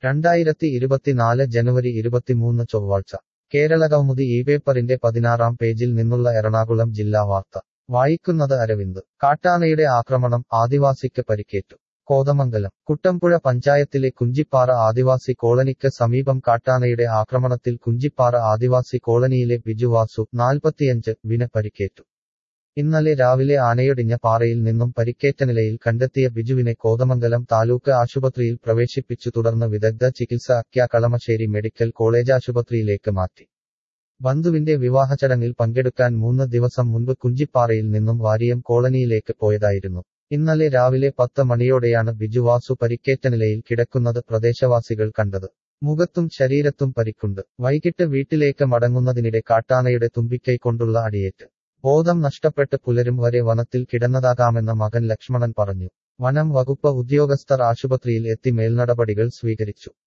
2024 ജനുവരി 23 ചൊവ്വാഴ്ച കേരളകൗമുദി ഈ പേപ്പറിന്റെ 16-ാം പേജിൽ നിന്നുള്ള എറണാകുളം ജില്ലാ വാർത്ത വായിക്കുന്നത് അരവിന്ദ്. കാട്ടാനയുടെ ആക്രമണം, ആദിവാസിക്ക് പരിക്കേറ്റു. കോതമംഗലം. കുട്ടമ്പുഴ പഞ്ചായത്തിലെ കുഞ്ചിപ്പാറ ആദിവാസി കോളനിക്ക് സമീപം കാട്ടാനയുടെ ആക്രമണത്തിൽ കുഞ്ചിപ്പാറ ആദിവാസി കോളനിയിലെ ബിജു വാസു, 45, വിന് പരിക്കേറ്റു. ഇന്നലെ രാവിലെ ആനയൊടിഞ്ഞ പാറയിൽ നിന്നും പരിക്കേറ്റ നിലയിൽ കണ്ടെത്തിയ ബിജുവിനെ കോതമംഗലം താലൂക്ക് ആശുപത്രിയിൽ പ്രവേശിപ്പിച്ചു. തുടർന്ന് വിദഗ്ധ ചികിത്സ കളമശ്ശേരി മെഡിക്കൽ കോളേജ് ആശുപത്രിയിലേക്ക് മാറ്റി. ബന്ധുവിന്റെ വിവാഹച്ചടങ്ങിൽ പങ്കെടുക്കാൻ 3 ദിവസം മുൻപ് കുഞ്ചിപ്പാറയിൽ നിന്നും വാരിയം കോളനിയിലേക്ക് പോയതായിരുന്നു. ഇന്നലെ രാവിലെ 10 മണിയോടെയാണ് ബിജു വാസു പരിക്കേറ്റ നിലയിൽ കിടക്കുന്നത് പ്രദേശവാസികൾ കണ്ടത്. മുഖത്തും ശരീരത്തും പരിക്കുണ്ട്. വൈകിട്ട് വീട്ടിലേക്ക് മടങ്ങുന്നതിനിടെ കാട്ടാനയുടെ തുമ്പിക്കൈ കൊണ്ടുള്ള അടിയേറ്റ് ബോധം നഷ്ടപ്പെട്ട് പുലരും വരെ വനത്തിൽ കിടന്നതാകാമെന്ന് മകൻ ലക്ഷ്മണൻ പറഞ്ഞു. വനം വകുപ്പ് ഉദ്യോഗസ്ഥർ ആശുപത്രിയിൽ എത്തി മേൽനടപടികൾ സ്വീകരിച്ചു.